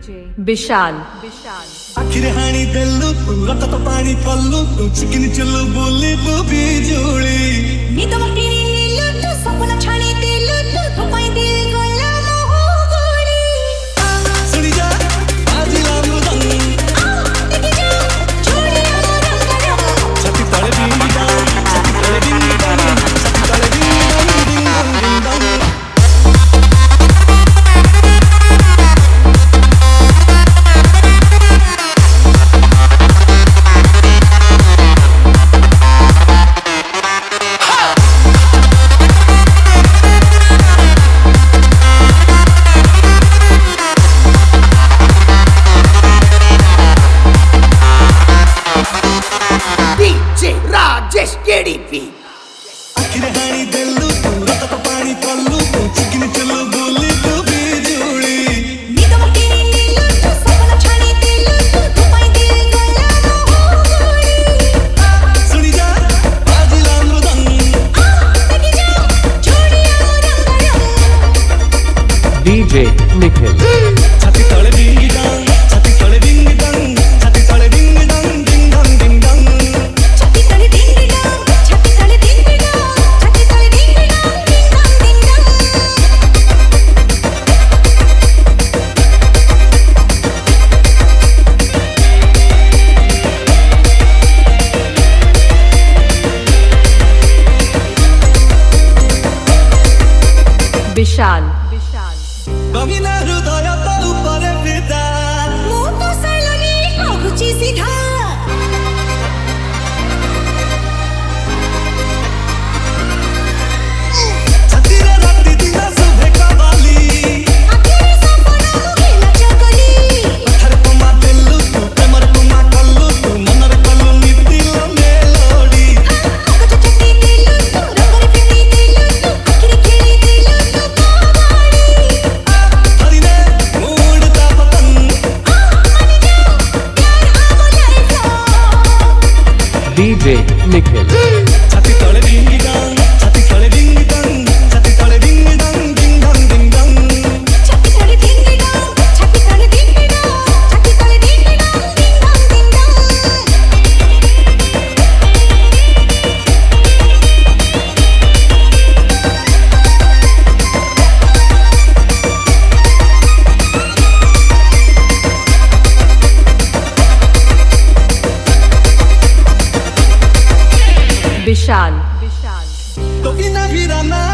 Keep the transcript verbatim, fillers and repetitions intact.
DJ विशाल विशाल आखिर हाणी देलु तू रत तो पानी कल्लु तू चिकन चल्लु बोली तू बिजुली नी तो मकीनी नीलु तू सपना छानी दिलु तू तो पाई दिल गला मोहगोरी सुनी जा आज लामु दंग देखी जा छोड़ी रंग छाती तले बिंगी डांग छाती तले बिंगी डांग छाती तले बिंगी डांग डिंग डांग डिंग डांग आखिर हाणी देलु तू रत तो पानी कल्लु तू चिकन चल्लु बोली तू बिजुली नी तो मकीनी नीलु तू सपना छानी दिलु तू तो पाई दिल गला मोहगोरी सुनी जा आज लामु दंग देखी जा छोड़ी रंग डीजे निखिल छाती तले बिंगी डांग छाती तले बिंगी डांग छाती तले बिंगी डांग डिंग डांग डिंग डांग छाती तले दिंगी डांग छाती तले दिंगी डांग छाती तले दिंगी डांग डिंग डांग डिंग डांग विशाल विशाल कविना हृदय तो ऊपर फिदा मु तो सैलनी कहूची सीधा छाती रे राती दिन सुबह कवाली आखिर सपना मुहिला चकली पत्थर पमा देलु तू प्रेमर पमा कल्लु तू मनर कल्लु नितिल मेलोडी ओक चटी दिलु तू रंगरे फिटी दिलु तू आखिर खेली दिलु तू कवाड़ी हरिने मूड ता पतंग मानी जा प्यार आमो लाइफ डीजे निखिल छाती तले बिंगी डांग छाती तले बिंगी डांग छाती तले बिंगी डांग डिंग डांग डिंग डांग छाती तले दिंगी डांग छाती तले दिंगी डांग छाती तले दिंगी डांग डिंग डांग डिंग डांग विशाल विशाल तो बिना भिराना